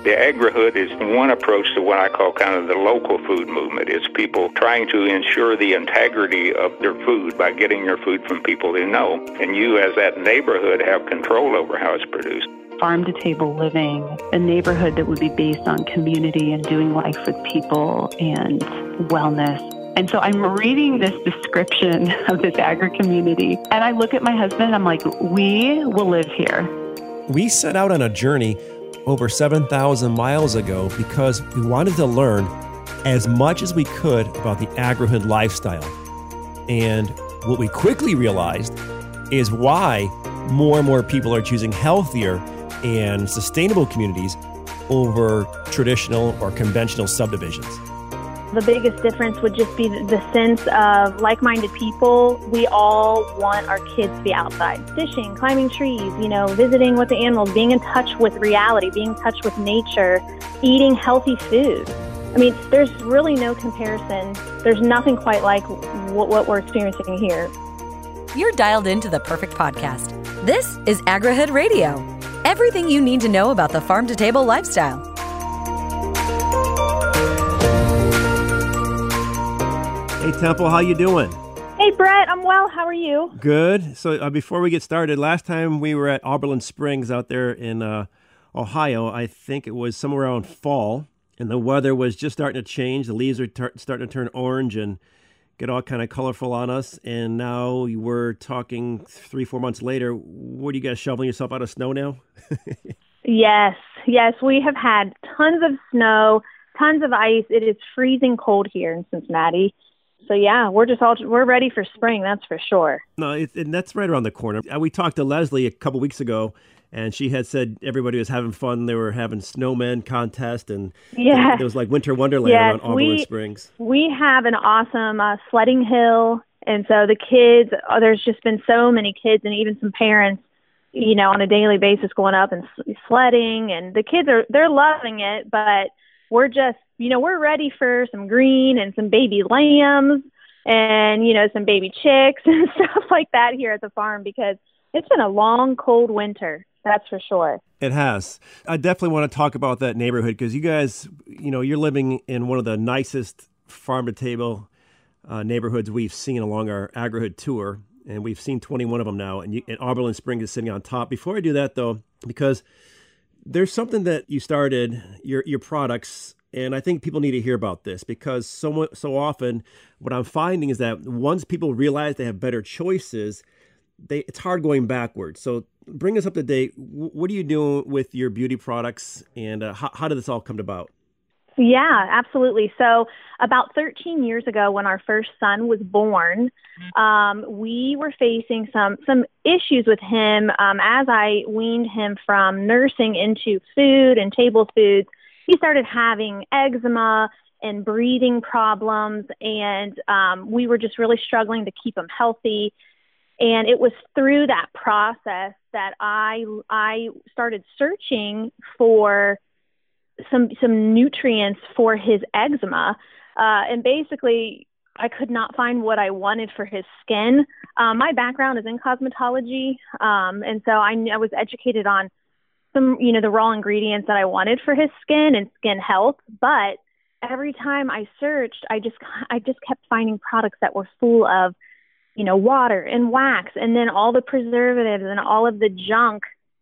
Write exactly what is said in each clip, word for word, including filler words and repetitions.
The agri-hood is one approach to what I call kind of the local food movement. It's people trying to ensure the integrity of their food by getting your food from people who know. And you, as that neighborhood, have control over how it's produced. Farm-to-table living, a neighborhood that would be based on community and doing life with people and wellness. And so I'm reading this description of this agri-community, and I look at my husband, and I'm like, we will live here. We set out on a journey over seven thousand miles ago because we wanted to learn as much as we could about the agri-hood lifestyle. And what we quickly realized is why more and more people are choosing healthier and sustainable communities over traditional or conventional subdivisions. The biggest difference would just be the sense of like-minded people. We all want our kids to be outside, fishing, climbing trees, you know, visiting with the animals, being in touch with reality, being in touch with nature, eating healthy food. I mean, there's really no comparison. There's nothing quite like what, what we're experiencing here. You're dialed into the perfect podcast. This is AgriHood Radio. Everything you need to know about the farm-to-table lifestyle. Hey, Temple, how you doing? Hey, Brett, I'm well. How are you? Good. So uh, before we get started, last time we were at Oberlin Springs out there in uh, Ohio, I think it was somewhere around fall, and the weather was just starting to change. The leaves are tar- starting to turn orange and get all kind of colorful on us. And now we're talking three, four months later. What are you guys shoveling yourself out of snow now? Yes, yes. We have had tons of snow, tons of ice. It is freezing cold here in Cincinnati. So, yeah, we're just all, we're ready for spring, that's for sure. No, it, and that's right around the corner. We talked to Leslie a couple weeks ago, and she had said everybody was having fun. They were having snowman contest, and yes. It was like winter wonderland yes, around Oberlin we, Springs. We have an awesome uh, sledding hill, and so the kids, oh, there's just been so many kids and even some parents, you know, on a daily basis going up and sledding, and the kids are, they're loving it, but we're just, you know, we're ready for some green and some baby lambs and, you know, some baby chicks and stuff like that here at the farm because it's been a long, cold winter. That's for sure. It has. I definitely want to talk about that neighborhood because you guys, you know, you're living in one of the nicest farm-to-table uh, neighborhoods we've seen along our AgriHood tour, and we've seen twenty-one of them now, and, you, and Oberlin Springs is sitting on top. Before I do that, though, because there's something that you started, your your products, and I think people need to hear about this because so, so often what I'm finding is that once people realize they have better choices, they it's hard going backwards. So bring us up to date. What are you doing with your beauty products, and uh, how, how did this all come about? Yeah, absolutely. So about thirteen years ago when our first son was born, um, we were facing some some issues with him um, as I weaned him from nursing into food and table foods. He started having eczema and breathing problems, and um, we were just really struggling to keep him healthy. And it was through that process that I I started searching for some some nutrients for his eczema, uh, and basically I could not find what I wanted for his skin. Um, my background is in cosmetology, um, and so I, I was educated on some, you know, the raw ingredients that I wanted for his skin and skin health. But every time I searched, I just I just kept finding products that were full of, you know, water and wax, and then all the preservatives and all of the junk.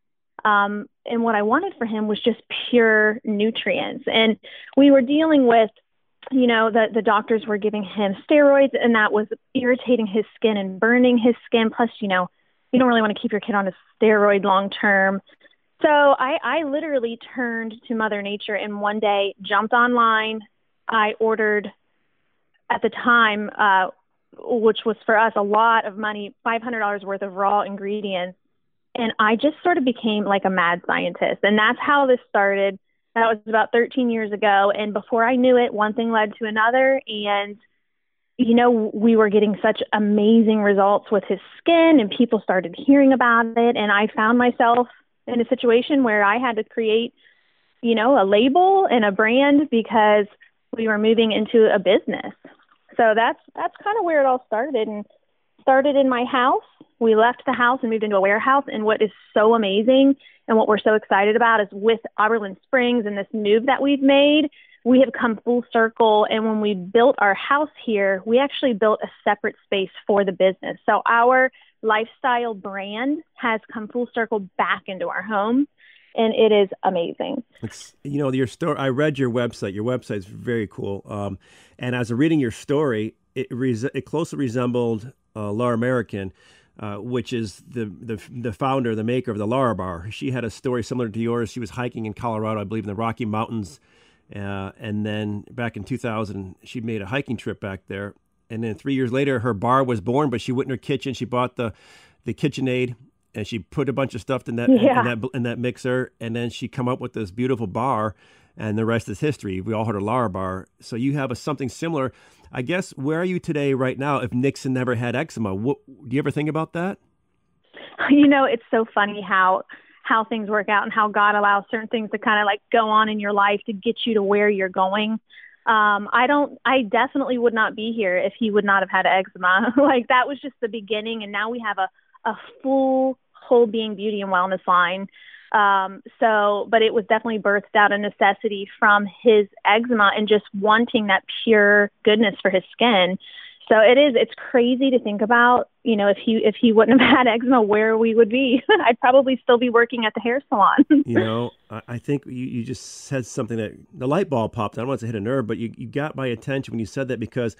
Um, and what I wanted for him was just pure nutrients. And we were dealing with, you know, the, the doctors were giving him steroids, and that was irritating his skin and burning his skin. Plus, you know, you don't really want to keep your kid on a steroid long term. So I, I literally turned to Mother Nature and one day jumped online. I ordered at the time, uh, which was for us a lot of money, five hundred dollars worth of raw ingredients. And I just sort of became like a mad scientist. And that's how this started. That was about thirteen years ago. And before I knew it, one thing led to another. And, you know, we were getting such amazing results with his skin, and people started hearing about it. And I found myself in a situation where I had to create, you know, a label and a brand because we were moving into a business. So that's that's kind of where it all started. And started in my house we left the house and moved into a warehouse. And what is so amazing and what we're so excited about is with Oberlin Springs and this move that we've made, we have come full circle. And when we built our house here, we actually built a separate space for the business. So our lifestyle brand has come full circle back into our home. And it is amazing. It's, you know, your story, I read your website. Your website is very cool. Um, and as I was reading your story, it, res- it closely resembled uh, Laura American, uh, which is the, the the founder, the maker of the Larabar. She had a story similar to yours. She was hiking in Colorado, I believe, in the Rocky Mountains. Uh, and then back in two thousand, she made a hiking trip back there. And then three years later, her bar was born, but she went in her kitchen. She bought the, the KitchenAid. And she put a bunch of stuff in that, yeah. in that in that mixer, and then she come up with this beautiful bar, and the rest is history. We all heard of Larabar. So you have a, something similar. I guess, where are you today right now if Nixon never had eczema? What, do you ever think about that? You know, it's so funny how how things work out and how God allows certain things to kind of like go on in your life to get you to where you're going. Um, I don't, I definitely would not be here if he would not have had eczema. Like that was just the beginning. And now we have a, a full whole being beauty and wellness line. Um, so, but it was definitely birthed out of necessity from his eczema and just wanting that pure goodness for his skin. So it is, it's crazy to think about, you know, if he, if he wouldn't have had eczema, where we would be. I'd probably still be working at the hair salon. You know, I think you, you just said something that the light bulb popped. I don't want to hit a nerve, but you, you got my attention when you said that, because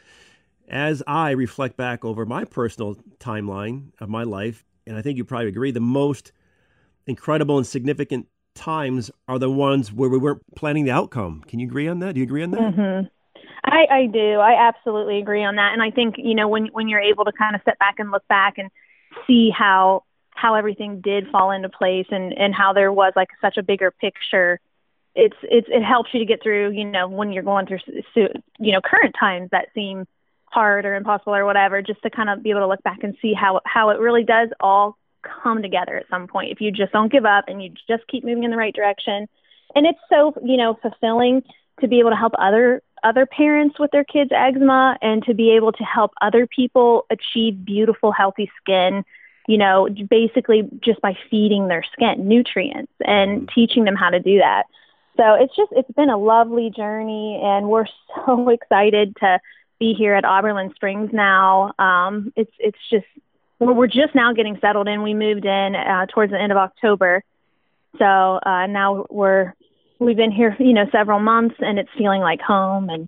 as I reflect back over my personal timeline of my life, and I think you probably agree, the most incredible and significant times are the ones where we weren't planning the outcome. Can you agree on that? Do you agree on that? Mm-hmm. I, I do. I absolutely agree on that. And I think, you know, when when you're able to kind of step back and look back and see how how everything did fall into place and, and how there was like such a bigger picture, it's it's it helps you to get through, you know, when you're going through, you know, current times that seem hard or impossible or whatever, just to kind of be able to look back and see how how it really does all come together at some point if you just don't give up and you just keep moving in the right direction. And it's so, you know, fulfilling to be able to help other other parents with their kids' eczema and to be able to help other people achieve beautiful, healthy skin, you know, basically just by feeding their skin nutrients and teaching them how to do that. So it's just, it's been a lovely journey, and we're so excited to be here at Oberlin Springs now. Um, it's it's just, we're just now getting settled in. We moved in uh, towards the end of October. So uh, now we're, we've been here, you know, several months, and it's feeling like home, and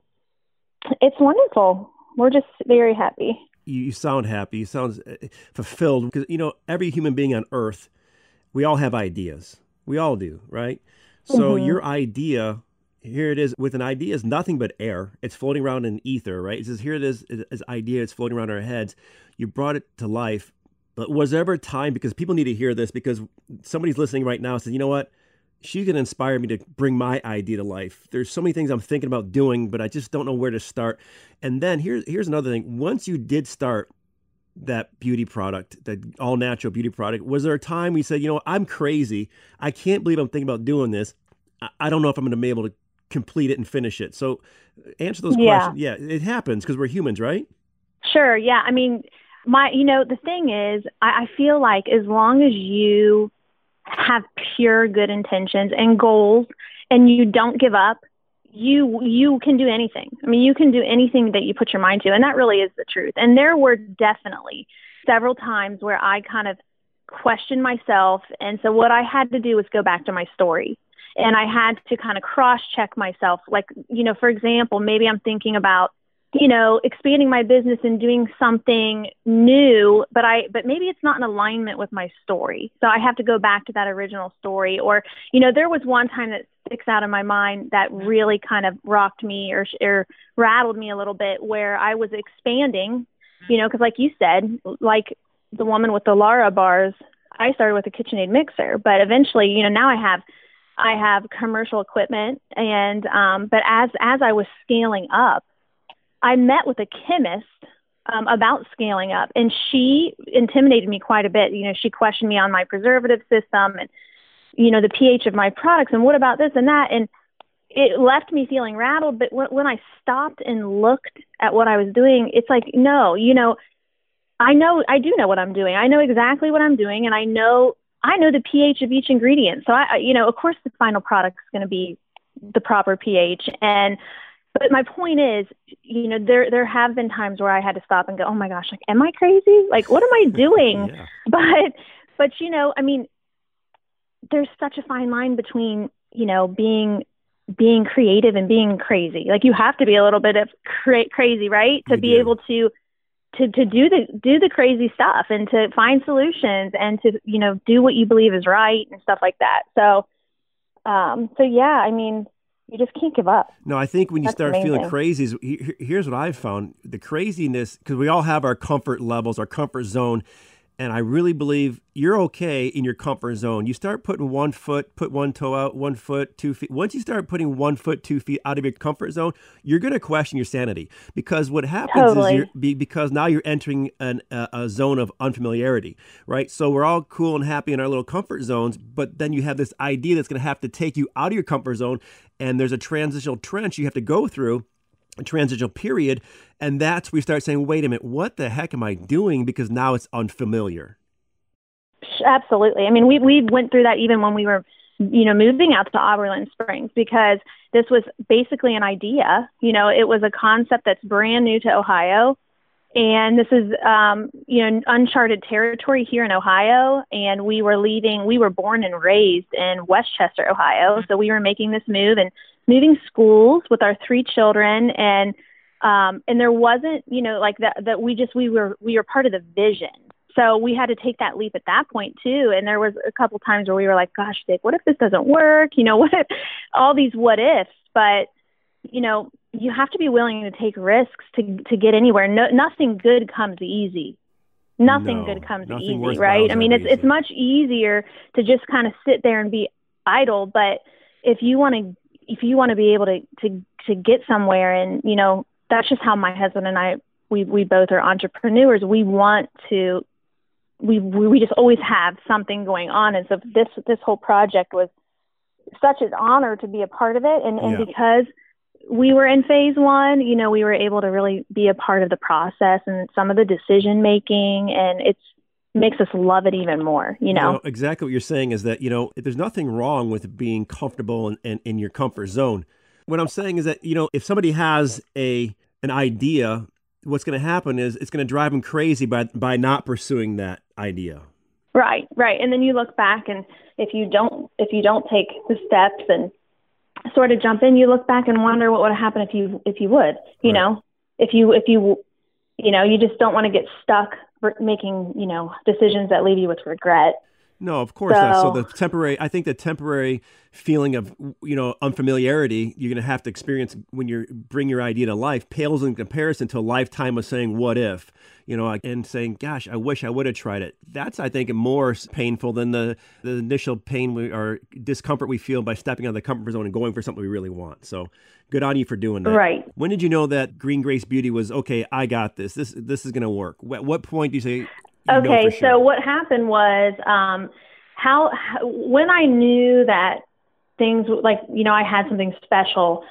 it's wonderful. We're just very happy. You, you sound happy. You sound fulfilled, because, you know, every human being on earth, we all have ideas. We all do, right? So mm-hmm. your idea, here it is, with an idea is nothing but air. It's floating around in ether, right? It says, here it is, this idea, it's floating around our heads. You brought it to life. But was there ever a time, because people need to hear this, because somebody's listening right now and says, you know what? She's going to inspire me to bring my idea to life. There's so many things I'm thinking about doing, but I just don't know where to start. And then here's here's another thing. Once you did start that beauty product, that all natural beauty product, was there a time we said, you know, I'm crazy. I can't believe I'm thinking about doing this. I, I don't know if I'm going to be able to complete it and finish it. So answer those yeah. questions. Yeah, it happens because we're humans, right? Sure. Yeah. I mean, my, you know, the thing is, I, I feel like as long as you have pure good intentions and goals and you don't give up, you you can do anything. I mean, you can do anything that you put your mind to, and that really is the truth. And there were definitely several times where I kind of questioned myself, and so what I had to do was go back to my story, and I had to kind of cross-check myself. Like, you know, for example, maybe I'm thinking about, you know, expanding my business and doing something new, but I, but maybe it's not in alignment with my story. So I have to go back to that original story. Or, you know, there was one time that sticks out in my mind that really kind of rocked me or, or rattled me a little bit, where I was expanding, you know, because like you said, like the woman with the Lara bars, I started with a KitchenAid mixer, but eventually, you know, now I have, I have commercial equipment. And, um, but as, as I was scaling up, I met with a chemist um, about scaling up, and she intimidated me quite a bit. You know, she questioned me on my preservative system and, you know, the pH of my products and what about this and that. And it left me feeling rattled. But when, when I stopped and looked at what I was doing, it's like, no, you know, I know, I do know what I'm doing. I know exactly what I'm doing, and I know, I know the pH of each ingredient. So I, you know, of course the final product is going to be the proper pH. And, but my point is, you know, there, there have been times where I had to stop and go, oh my gosh, like, am I crazy? Like, what am I doing? Yeah. But, but, you know, I mean, there's such a fine line between, you know, being, being creative and being crazy. Like, you have to be a little bit of cra- crazy, right? To You be do. able to, to, to do the, do the crazy stuff and to find solutions and to, you know, do what you believe is right and stuff like that. So, um, so yeah, I mean, you just can't give up. No, I think when you That's start feeling amazing. crazy, is- he- here's what I've found. The craziness, because we all have our comfort levels, our comfort zone. And I really believe you're okay in your comfort zone. You start putting one foot, put one toe out, one foot, two feet. Once you start putting one foot, two feet out of your comfort zone, you're going to question your sanity. Because what happens Totally. is you're, be, because now you're entering an, a, a zone of unfamiliarity, right? So we're all cool and happy in our little comfort zones, but then you have this idea that's going to have to take you out of your comfort zone, and there's a transitional trench you have to go through, a transitional period, and that's where we start saying, wait a minute, what the heck am I doing? Because now it's unfamiliar. Absolutely. I mean, we we went through that even when we were, you know, moving out to Oberlin Springs, because this was basically an idea. You know, it was a concept that's brand new to Ohio. And this is, um, you know, uncharted territory here in Ohio. And we were leaving, we were born and raised in Westchester, Ohio. So we were making this move and moving schools with our three children. And, um, and there wasn't, you know, like that, that we just, we were, we were part of the vision. So we had to take that leap at that point too. And there was a couple times where we were like, gosh, Dick, what if this doesn't work? You know, what if, all these what ifs, but you know, you have to be willing to take risks to to get anywhere. No, nothing good comes easy. Nothing No, good comes nothing easy, worthwhile right? is I mean, ever it's it's easy. much easier to just kind of sit there and be idle. But if you want to, if you want to be able to to to get somewhere, and you know, that's just how my husband and I, we we both are entrepreneurs. We want to, we we just always have something going on, and so this this whole project was such an honor to be a part of it, and and Yeah. because we were in phase one, you know, we were able to really be a part of the process and some of the decision making, and it's makes us love it even more, you know? Exactly what you're saying is that, you know, there's nothing wrong with being comfortable and in, in, in your comfort zone. What I'm saying is that, you know, if somebody has a an idea, what's going to happen is it's going to drive them crazy by by not pursuing that idea. Right, right. And then you look back, and if you don't, if you don't take the steps and sort of jump in, you look back and wonder what would have happened if you, if you would, you Right. know, if you, if you, you know, you just don't want to get stuck for making, you know, decisions that leave you with regret. No, of course not. So So- the temporary, I think the temporary feeling of, you know, unfamiliarity you're going to have to experience when you bring your idea to life pales in comparison to a lifetime of saying, what if, you know, and saying, gosh, I wish I would have tried it. That's, I think, more painful than the, the initial pain we, or discomfort we feel by stepping out of the comfort zone and going for something we really want. So good on you for doing that. Right. When did you know that Green Grace Beauty was, okay, I got this. This, this is going to work. At what point do you say, you know Okay, for sure? so what happened was, um, how, how when I knew that things like, you know, I had something special,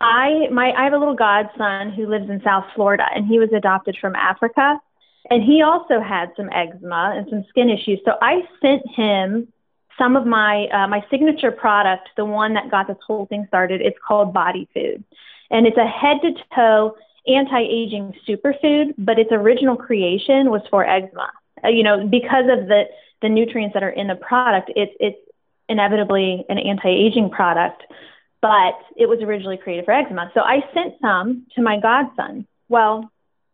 I my I have a little godson who lives in South Florida, and he was adopted from Africa, and he also had some eczema and some skin issues. So I sent him some of my uh, my signature product, the one that got this whole thing started. It's called Body Food, and it's a head to toe anti-aging superfood, but its original creation was for eczema. Uh, you know, because of the, the nutrients that are in the product, it's, it's inevitably an anti-aging product, but it was originally created for eczema. So I sent some to my godson. Well,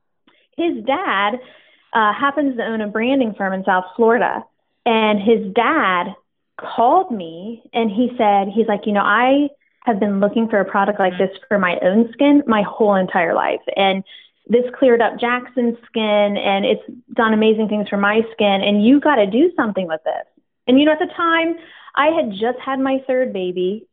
his dad uh, happens to own a branding firm in South Florida, and his dad called me and he said, he's like, you know, I have been looking for a product like this for my own skin my whole entire life. And this cleared up Jackson's skin, and it's done amazing things for my skin, and you got to do something with this. And, you know, at the time, I had just had my third baby.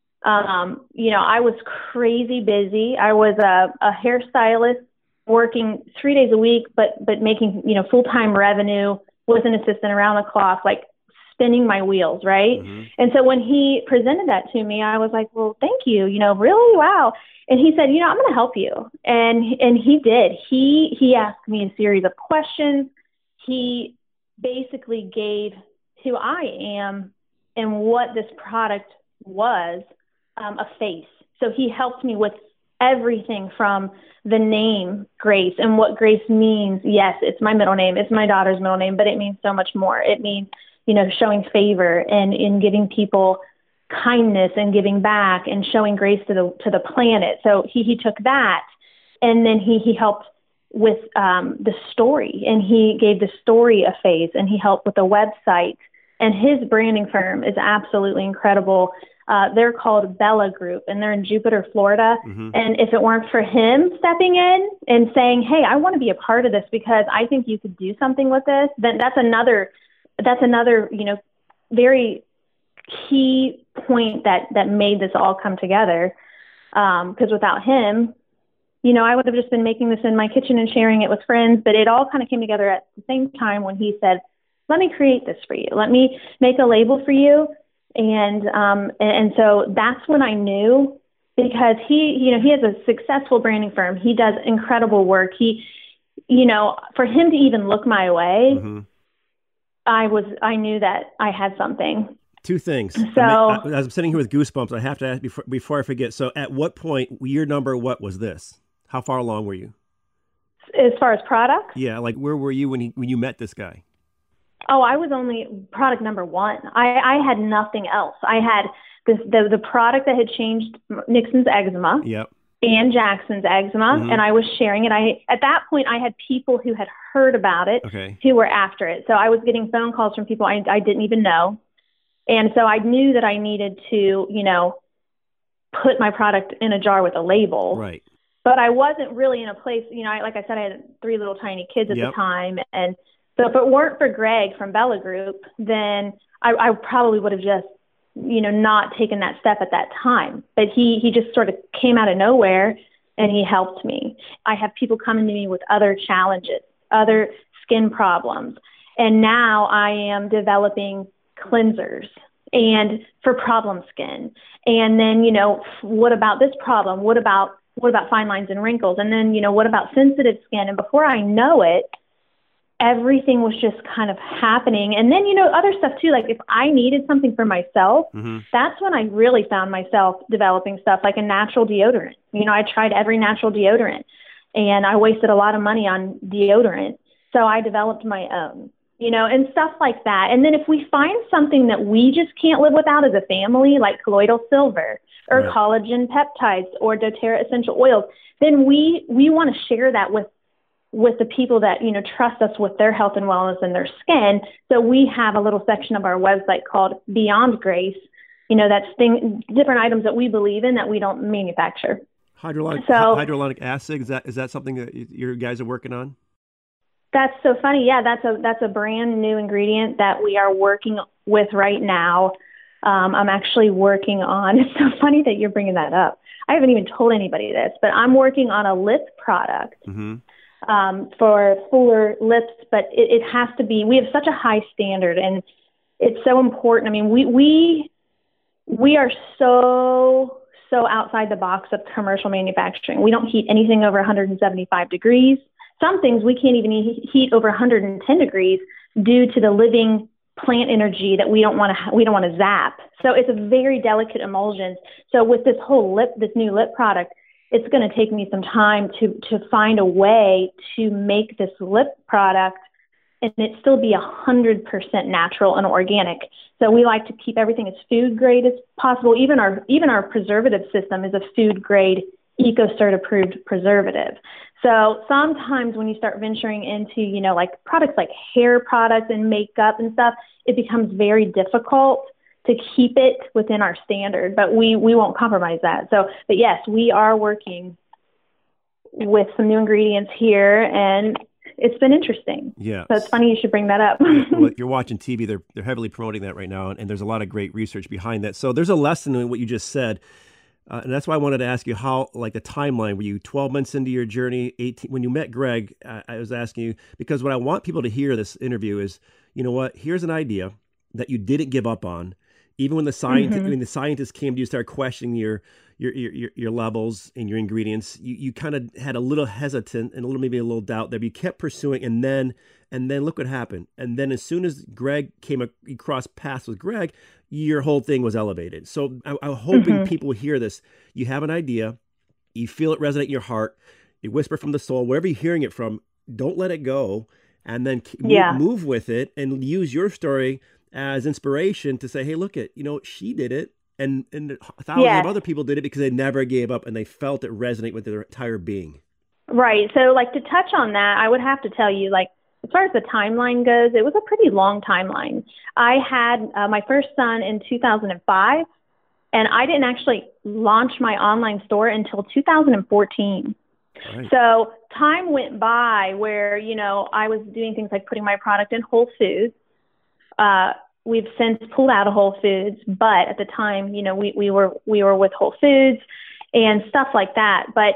Um, you know, I was crazy busy. I was a, a hairstylist working three days a week, but but making, you know, full-time revenue, was an assistant around the clock, like spinning my wheels, right? Mm-hmm. And so when he presented that to me, I was like, well, thank you, you know, really, wow. And he said, you know, I'm going to help you. And and he did. He he asked me a series of questions. He basically gave who I am and what this product was um, a face. So he helped me with everything from the name Grace and what Grace means. Yes, it's my middle name. It's my daughter's middle name, but it means so much more. It means, you know, showing favor and in giving people kindness and giving back and showing grace to the to the planet. So he he took that, and then he he helped with um, the story, and he gave the story a face, and he helped with the website. And his branding firm is absolutely incredible. Uh, they're called Bella Group, and they're in Jupiter, Florida. Mm-hmm. And if it weren't for him stepping in and saying, hey, I want to be a part of this because I think you could do something with this, then that's another, that's another, you know, very key point that, that made this all come together. Um, because without him, you know, I would have just been making this in my kitchen and sharing it with friends, but it all kind of came together at the same time when he said, let me create this for you. Let me make a label for you. And, um, and, and so that's when I knew, because he, you know, he has a successful branding firm. He does incredible work. He, you know, for him to even look my way, Mm-hmm. I was, I knew that I had something. Two things. So I mean, I, as I'm sitting here with goosebumps, I have to ask before, before I forget. So at what point, your number, what was this? How far along were you? as far as products, Yeah. Like where were you when he, when you met this guy? oh, I was only product number one. I, I had nothing else. I had this, the, the product that had changed Nixon's eczema. Yep. And Jackson's eczema, Mm-hmm. and I was sharing it. I at that point I had people who had heard about it, Okay. who were after it. So I was getting phone calls from people I, I didn't even know, and so I knew that I needed to, you know, put my product in a jar with a label. Right. But I wasn't really in a place, you know, I, like I said, I had three little tiny kids at Yep. the time, and so if it weren't for Greg from Bella Group, then I, I probably would have just, you know, not taken that step at that time. But he, he just sort of came out of nowhere and he helped me. I have people coming to me with other challenges, other skin problems. And now I am developing cleansers and for problem skin. And then, you know, what about this problem? What about, what about fine lines and wrinkles? And then, you know, what about sensitive skin? And before I know it, everything was just kind of happening. And then, you know, other stuff too, like if I needed something for myself, Mm-hmm. that's when I really found myself developing stuff like a natural deodorant. You know, I tried every natural deodorant and I wasted a lot of money on deodorant. So I developed my own, you know, and stuff like that. And then if we find something that we just can't live without as a family, like colloidal silver or Right. collagen peptides or doTERRA essential oils, then we, we want to share that with with the people that, you know, trust us with their health and wellness and their skin. So we have a little section of our website called Beyond Grace. You know, that's thing, different items that we believe in that we don't manufacture. Hydrolonic, So- hydrolonic acid. Is that, is that something that y- your guys are working on? That's so funny. Yeah, that's a that's a brand new ingredient that we are working with right now. Um, I'm actually working on, it's so funny that you're bringing that up. I haven't even told anybody this, but I'm working on a lip product. Mm-hmm. Um, for fuller lips, but it, it has to be, we have such a high standard and it's so important. I mean, we, we, we are so, so outside the box of commercial manufacturing. We don't heat anything over one hundred seventy-five degrees. Some things we can't even heat over one hundred ten degrees due to the living plant energy that we don't want to, we don't want to zap. So it's a very delicate emulsion. So with this whole lip, this new lip product, it's going to take me some time to, to find a way to make this lip product and it still be one hundred percent natural and organic. So we like to keep everything as food grade as possible. Even our, even our preservative system is a food grade EcoCert approved preservative. So sometimes when you start venturing into, you know, like products like hair products and makeup and stuff, it becomes very difficult to keep it within our standard, but we, we won't compromise that. So, but yes, we are working with some new ingredients here and it's been interesting. Yeah. So it's funny you should bring that up. Well, if you're watching T V, they're, they're heavily promoting that right now. And, and there's a lot of great research behind that. So there's a lesson in what you just said. Uh, and that's why I wanted to ask you how, like the timeline, were you twelve months into your journey, eighteen, when you met Greg, uh, I was asking you, because what I want people to hear this interview is, you know what, here's an idea. that you didn't give up on, even when the scientist, Mm-hmm. when the scientists came to you, started questioning your your your, your levels and your ingredients. You you kind of had a little hesitant and a little maybe a little doubt there, but you kept pursuing, and then and then look what happened. And then as soon as Greg came, ac- you crossed paths with Greg, your whole thing was elevated. So I, I'm hoping Mm-hmm. people hear this. You have an idea, you feel it resonate in your heart, you whisper from the soul, wherever you're hearing it from. Don't let it go, and then k- move, Yeah. move with it, and use your story as inspiration to say, hey, look at, you know, she did it, and and thousands Yes. of other people did it because they never gave up and they felt it resonate with their entire being. Right. So, like, to touch on that, I would have to tell you, like, as far as the timeline goes, it was a pretty long timeline. I had uh, my first son in two thousand five, and I didn't actually launch my online store until two thousand fourteen. Right. So time went by where, you know, I was doing things like putting my product in Whole Foods. Uh, we've since pulled out of Whole Foods, but at the time, you know, we, we were we were with Whole Foods and stuff like that. But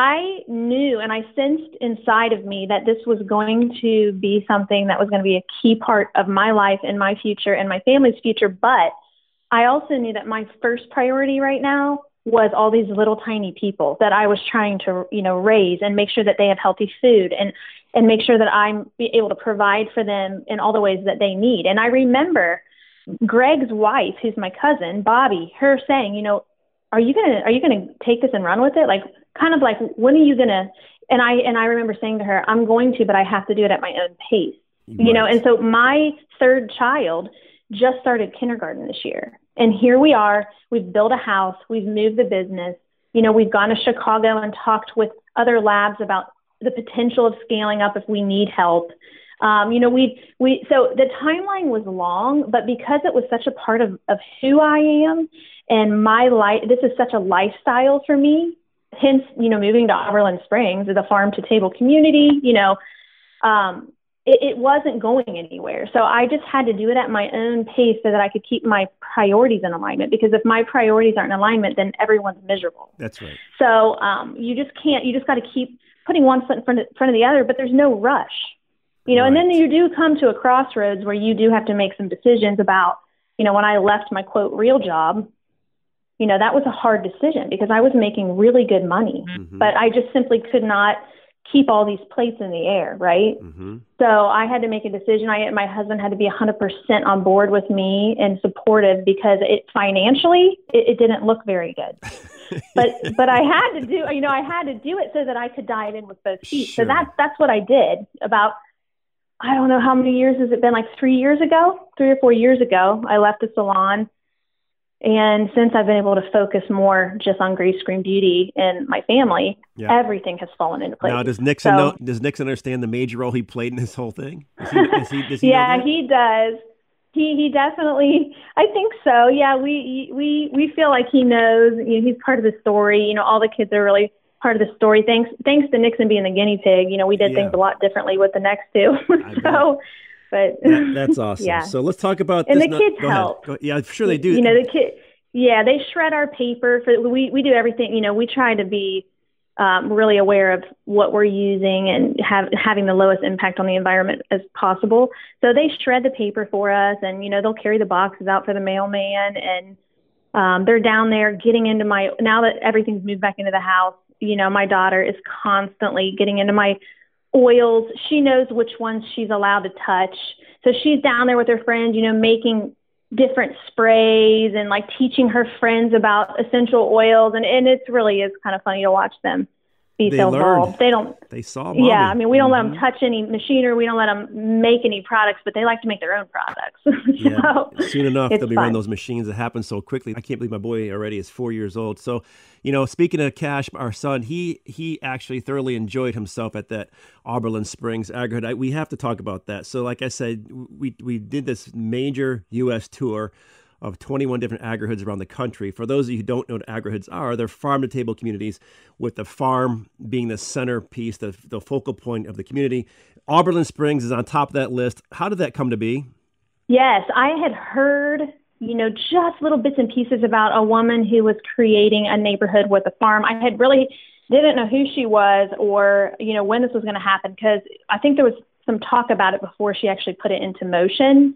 I knew and I sensed inside of me that this was going to be something that was going to be a key part of my life and my future and my family's future. But I also knew that my first priority right now was all these little tiny people that I was trying to, you know, raise and make sure that they have healthy food and, and make sure that I'm able to provide for them in all the ways that they need. And I remember Greg's wife, who's my cousin, Bobby, her saying, you know, are you going to, are you going to take this and run with it? Like, kind of like, when are you going to, and I, and I remember saying to her, I'm going to, but I have to do it at my own pace, Right. you know? And so my third child just started kindergarten this year. And here we are, we've built a house, we've moved the business, you know, we've gone to Chicago and talked with other labs about the potential of scaling up if we need help. Um, you know, we, we, so the timeline was long, but because it was such a part of, of who I am and my life, this is such a lifestyle for me, hence, you know, moving to Oberlin Springs as a farm to table community, you know, um, it, it wasn't going anywhere. So I just had to do it at my own pace so that I could keep my priorities in alignment, because if my priorities aren't in alignment, then everyone's miserable. That's right. So um, you just can't, you just got to keep putting one foot in front of, front of the other, but there's no rush, you know, and then Right. you do come to a crossroads where you do have to make some decisions about, you know, when I left my quote real job, you know, that was a hard decision because I was making really good money, Mhm. but I just simply could not keep all these plates in the air, right? Mm-hmm. So I had to make a decision. I, my husband had to be one hundred percent on board with me and supportive because it financially, it, it didn't look very good. But but I had to do, you know, I had to do it so that I could dive in with both feet. Sure. So that's that's what I did. About, I don't know how many years has it been, like three years ago, three or four years ago, I left the salon. And since I've been able to focus more just on Grace Green Beauty and my family, Yeah. everything has fallen into place. Now, does Nixon So- know, does Nixon understand the major role he played in this whole thing? Does he, does he, does he yeah, know that? he does. He he definitely. I think so. Yeah, we we we feel like he knows. You know, he's part of the story. You know, all the kids are really part of the story. Thanks thanks to Nixon being the guinea pig. You know, we did Yeah. things a lot differently with the next two. I so, but That- that's awesome. Yeah. So let's talk about And this. the no- kids go ahead. help. Go- yeah, sure they do. You know, the kid. Yeah, they shred our paper. For we we do everything. You know, we try to be um, really aware of what we're using and have having the lowest impact on the environment as possible. So they shred the paper for us, and you know, they'll carry the boxes out for the mailman, and um, they're down there getting into my. Now that everything's moved back into the house, you know, my daughter is constantly getting into my oils. She knows which ones she's allowed to touch. So she's down there with her friends, you know, making different sprays and like teaching her friends about essential oils. And, and it really is kind of funny to watch them be They so learned. involved. They don't, They saw mommy. yeah, I mean, we don't let Mhm. them touch any machinery. We don't let them make any products, but they like to make their own products. Yeah, so, soon enough it's they'll be fun. running those machines that happen so quickly. I can't believe my boy already is four years old. So, you know, speaking of Cash, our son, he he actually thoroughly enjoyed himself at that Oberlin Springs Agri-Hood. I, we have to talk about that. So, like I said, we we did this major U S tour of twenty-one different agri-hoods around the country. For those of you who don't know what agri-hoods are, they're farm-to-table communities with the farm being the centerpiece, the, the focal point of the community. Oberlin Springs is on top of that list. How did that come to be? Yes, I had heard, you know, just little bits and pieces about a woman who was creating a neighborhood with a farm. I had really didn't know who she was or, you know, when this was going to happen, because I think there was some talk about it before she actually put it into motion.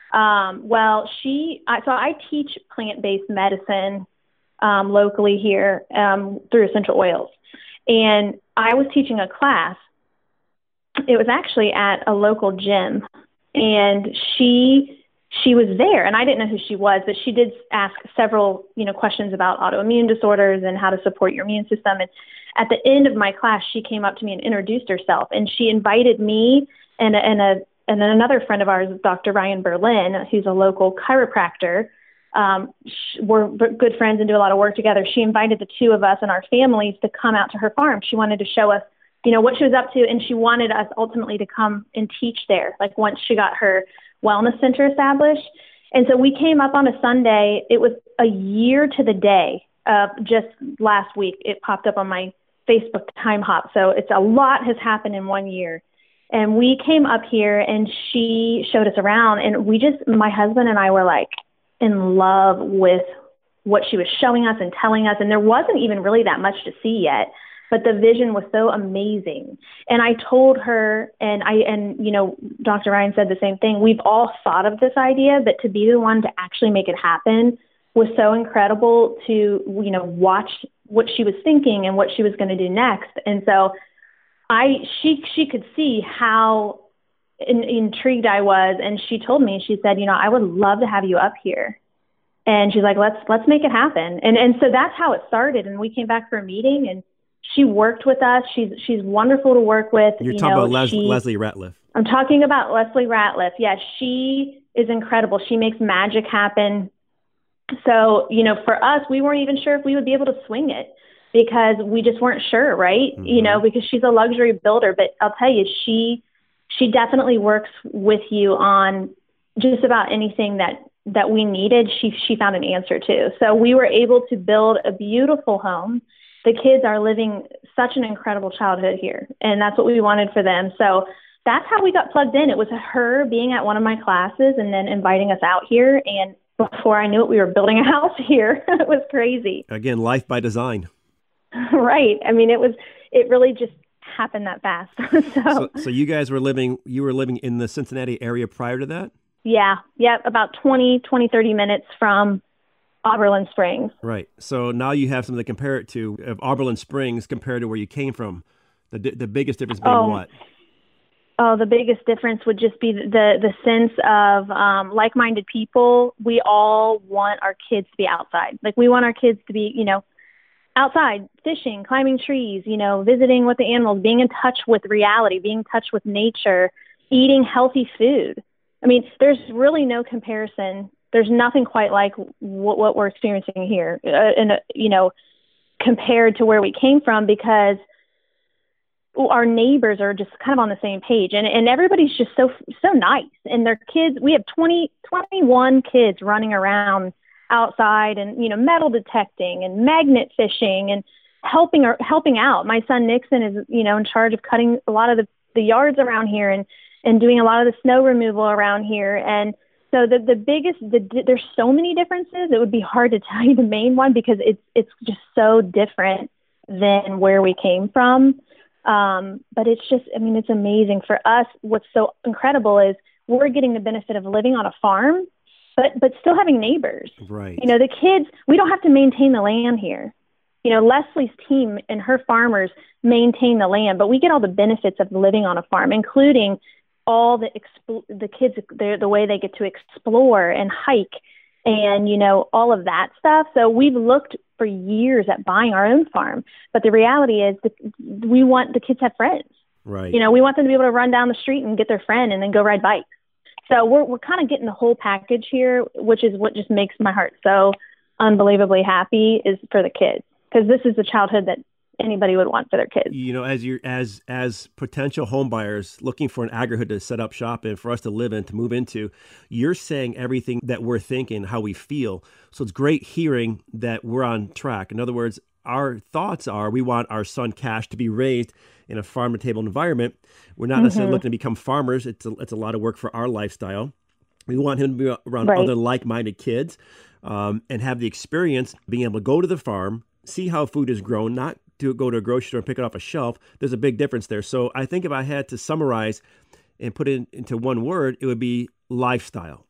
Um, well, she, I, so I teach plant-based medicine um, locally here um, through Essential Oils. And I was teaching a class. It was actually at a local gym. And she, she was there, and I didn't know who she was, but she did ask several, you know, questions about autoimmune disorders and how to support your immune system. And at the end of my class, she came up to me and introduced herself, and she invited me and, and a, and then another friend of ours, Doctor Ryan Berlin, who's a local chiropractor. Um, we're good friends and do a lot of work together. She invited the two of us and our families to come out to her farm. She wanted to show us, you know, what she was up to, and she wanted us ultimately to come and teach there, like once she got her wellness center established. And so we came up on a Sunday. It was a year to the day of just last week. It popped up on my Facebook time hop. So it's a lot has happened in one year. And we came up here and she showed us around, and we just, my husband and I were like in love with what she was showing us and telling us. And there wasn't even really that much to see yet, but the vision was so amazing. And I told her, and I, and, you know, Doctor Ryan said the same thing. We've all thought of this idea, but to be the one to actually make it happen was so incredible to, you know, watch what she was thinking and what she was going to do next. And so I, she, she could see how in, intrigued I was. And she told me, she said, you know, I would love to have you up here. And she's like, let's, let's make it happen. And, and so that's how it started. And we came back for a meeting, and she worked with us. She's, she's wonderful to work with. You're you talking know, about Les- she, Leslie Ratliff. I'm talking about Leslie Ratliff. Yeah. She is incredible. She makes magic happen. So, you know, for us, we weren't even sure if we would be able to swing it, because we just weren't sure, right? Mm-hmm. You know, because she's a luxury builder, but I'll tell you, she, she definitely works with you on just about anything that, that we needed. She, she found an answer to. So we were able to build a beautiful home. The kids are living such an incredible childhood here, and that's what we wanted for them. So that's how we got plugged in. It was her being at one of my classes and then inviting us out here. And before I knew it, we were building a house here. It was crazy. Again, life by design. Right. I mean, it was, it really just happened that fast. so, so, so you guys were living, you were living in the Cincinnati area prior to that? Yeah. Yeah. About twenty, twenty, thirty minutes from Oberlin Springs. Right. So now you have something to compare it to of Oberlin Springs compared to where you came from. The the biggest difference being oh, what? Oh, the biggest difference would just be the the sense of um, like-minded people. We all want our kids to be outside. Like, we want our kids to be, you know, outside, fishing, climbing trees, you know, visiting with the animals, being in touch with reality, being in touch with nature, eating healthy food. I mean, there's really no comparison. There's nothing quite like what, what we're experiencing here, uh, and, uh, you know, compared to where we came from, because our neighbors are just kind of on the same page, and, and everybody's just so, so nice. And their kids, we have twenty, twenty-one kids running around outside and, you know, metal detecting and magnet fishing and helping or helping out. My son Nixon is, you know, in charge of cutting a lot of the, the yards around here and, and doing a lot of the snow removal around here. And so the, the biggest, the, there's so many differences. It would be hard to tell you the main one, because it's, it's just so different than where we came from. Um, but it's just, I mean, it's amazing for us. What's so incredible is we're getting the benefit of living on a farm, but, but still having neighbors. Right. You know, the kids, we don't have to maintain the land here. You know, Leslie's team and her farmers maintain the land, but we get all the benefits of living on a farm, including all the, expl- the kids, the, the way they get to explore and hike and, you know, all of that stuff. So we've looked for years at buying our own farm, but the reality is that we want the kids to have friends. Right. You know, we want them to be able to run down the street and get their friend and then go ride bikes. So we're we're kind of getting the whole package here, which is what just makes my heart so unbelievably happy, is for the kids, because this is the childhood that anybody would want for their kids. You know, as you're as as potential home buyers looking for an agrihood to set up shop in, for us to live in, to move into, you're saying everything that we're thinking, how we feel. So it's great hearing that we're on track. In other words, our thoughts are we want our son Cash to be raised in a farm-to-table environment. We're not mm-hmm. necessarily looking to become farmers. It's a, it's a lot of work for our lifestyle. We want him to be around right. other like-minded kids um, and have the experience being able to go to the farm, see how food is grown, not to go to a grocery store and pick it off a shelf. There's a big difference there. So I think if I had to summarize and put it into one word, it would be lifestyle.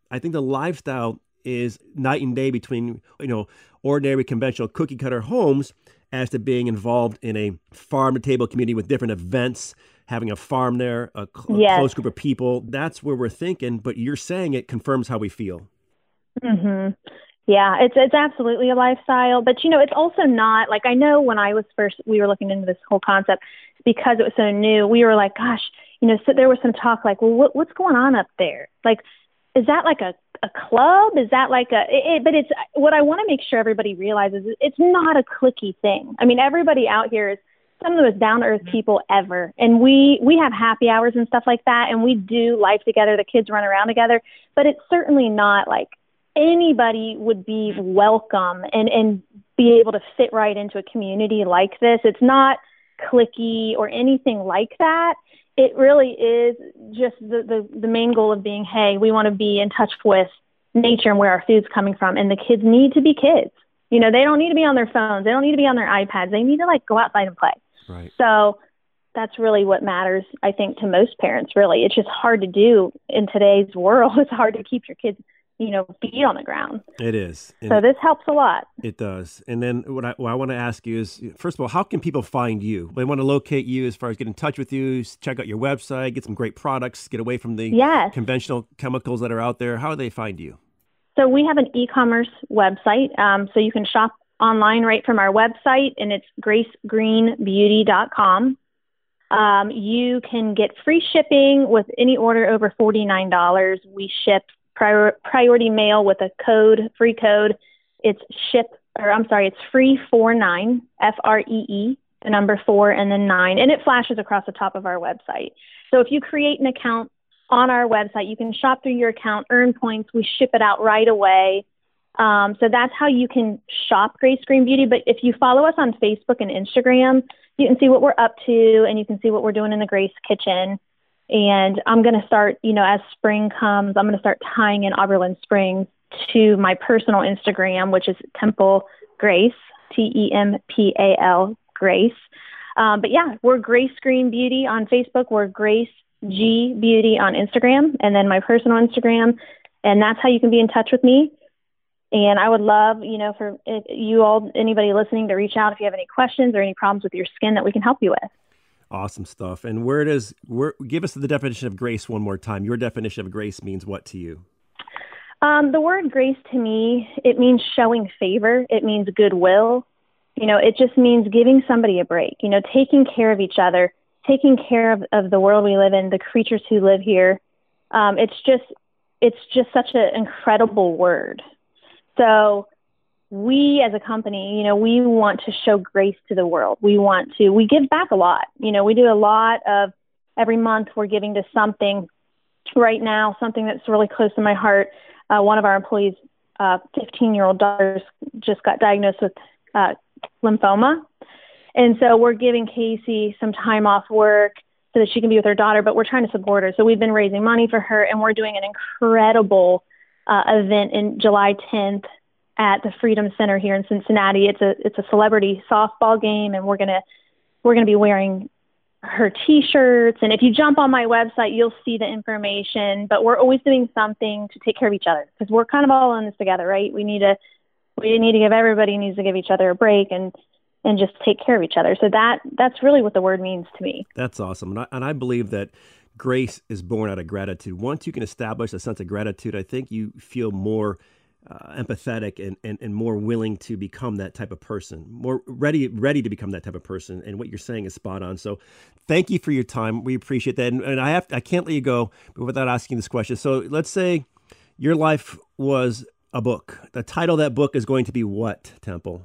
I think the lifestyle is night and day between, you know, ordinary conventional cookie cutter homes as to being involved in a farm to table community with different events, having a farm there, a, cl- Yes. a close group of people. That's where we're thinking, but you're saying it confirms how we feel. Mm-hmm. Yeah, it's it's absolutely a lifestyle, but you know, it's also not like, I know when I was first, we were looking into this whole concept because it was so new. We were like, gosh, you know, so there was some talk like, well, what, what's going on up there? Like, is that like a, a club? Is that like a, it, it, but it's what I want to make sure everybody realizes is it's not a cliquey thing. I mean, everybody out here is some of the most down to earth people ever. And we, we have happy hours and stuff like that. And we do life together. The kids run around together, but it's certainly not like anybody would be welcome and, and be able to fit right into a community like this. It's not cliquey or anything like that. It really is just the, the, the main goal of being, hey, we want to be in touch with nature and where our food's coming from. And the kids need to be kids. You know, they don't need to be on their phones. They don't need to be on their iPads. They need to like go outside and play. Right. So that's really what matters, I think, to most parents, really. It's just hard to do in today's world. It's hard to keep your kids, you know, feet on the ground. It is. And so this helps a lot. It does. And then what I, what I want to ask you is, first of all, how can people find you? They want to locate you as far as get in touch with you, check out your website, get some great products, get away from the yes. conventional chemicals that are out there. How do they find you? So we have an e-commerce website. Um, so you can shop online right from our website, and it's grace green beauty dot com. Um, you can get free shipping with any order over forty-nine dollars. We ship prior, priority mail with a code, free code. It's ship, or I'm sorry, it's free four nine, F R E E, the number four and then nine, and it flashes across the top of our website. So if you create an account on our website, you can shop through your account, earn points. We ship it out right away. Um, so that's how you can shop Grace Green Beauty. But if you follow us on Facebook and Instagram, you can see what we're up to, and you can see what we're doing in the Grace Kitchen. And I'm going to start, you know, as spring comes, I'm going to start tying in Oberlin Springs to my personal Instagram, which is Temple Grace, T E M P A L Grace. Um, but yeah, we're Grace Green Beauty on Facebook. We're Grace G Beauty on Instagram, and then my personal Instagram. And that's how you can be in touch with me. And I would love, you know, for you all, anybody listening, to reach out if you have any questions or any problems with your skin that we can help you with. Awesome stuff. And where it is, where, give us the definition of grace one more time. Your definition of grace means what to you? Um, the word grace to me, it means showing favor. It means goodwill. You know, it just means giving somebody a break, you know, taking care of each other, taking care of, of the world we live in, the creatures who live here. Um, it's just, it's just such an incredible word. So we as a company, you know, we want to show grace to the world. We want to, we give back a lot. You know, we do a lot of, every month we're giving to something. Right now, something that's really close to my heart. Uh, one of our employees, uh, fifteen-year-old daughter, just got diagnosed with uh, lymphoma. And so we're giving Casey some time off work so that she can be with her daughter, but we're trying to support her. So we've been raising money for her, and we're doing an incredible uh, event in July tenth at the Freedom Center here in Cincinnati. It's a it's a celebrity softball game, and we're gonna we're gonna be wearing her T-shirts. And if you jump on my website, you'll see the information. But we're always doing something to take care of each other, because we're kind of all in this together, right? We need to we need to give everybody needs to give each other a break and and just take care of each other. So that that's really what the word means to me. That's awesome. And I, and I believe that grace is born out of gratitude. Once you can establish a sense of gratitude, I think you feel more uh, empathetic and, and, and more willing to become that type of person, more ready ready to become that type of person. And what you're saying is spot on. So thank you for your time. We appreciate that. And, and I have I can't let you go without asking this question. So let's say your life was a book. The title of that book is going to be what, Temple?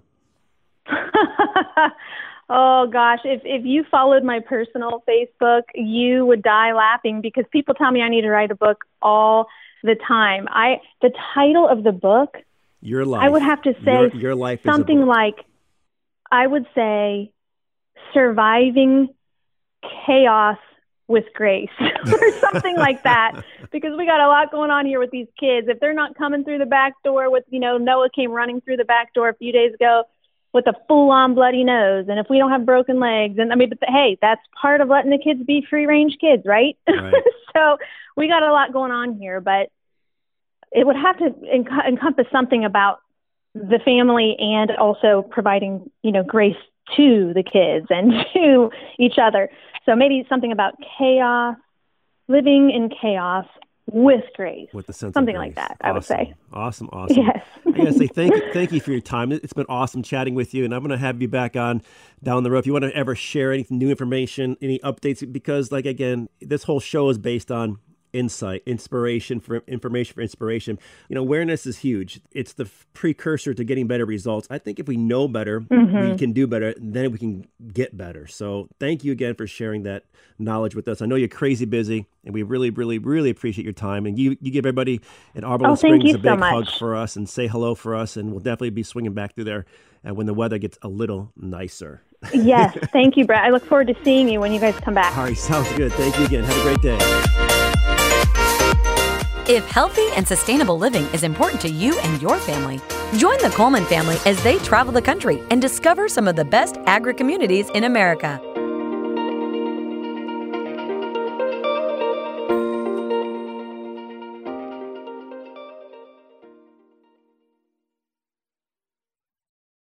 Oh gosh, if if you followed my personal Facebook, you would die laughing, because people tell me I need to write a book all the time. I the title of the book, Your Life. I would have to say your, your life something is a book. like, I would say, Surviving Chaos with Grace, or something like that, because we got a lot going on here with these kids. If they're not coming through the back door with, you know, Noah came running through the back door a few days ago with a full-on bloody nose, and if we don't have broken legs, and I mean, but the, hey, that's part of letting the kids be free-range kids, right? Right. So we got a lot going on here, but it would have to enc- encompass something about the family and also providing, you know, grace to the kids and to each other. So maybe something about chaos, living in chaos with grace, with the sense something of like grace. that. I Awesome. would say. Awesome, awesome. Yes. I gotta say thank you, thank you for your time. It's been awesome chatting with you, and I'm going to have you back on down the road if you want to ever share any new information, any updates, because, like, again, this whole show is based on insight, inspiration for information for inspiration. You know, awareness is huge. It's the f- precursor to getting better results. I think if we know better, mm-hmm. we can do better, then we can get better. So thank you again for sharing that knowledge with us. I know you're crazy busy, and we really, really, really appreciate your time. And you, you give everybody in Arborland oh, Springs a big so hug for us and say hello for us. And we'll definitely be swinging back through there uh, when the weather gets a little nicer. Yes. Thank you, Brett. I look forward to seeing you when you guys come back. All right. Sounds good. Thank you again. Have a great day. If healthy and sustainable living is important to you and your family, join the Coleman family as they travel the country and discover some of the best agri-communities in America.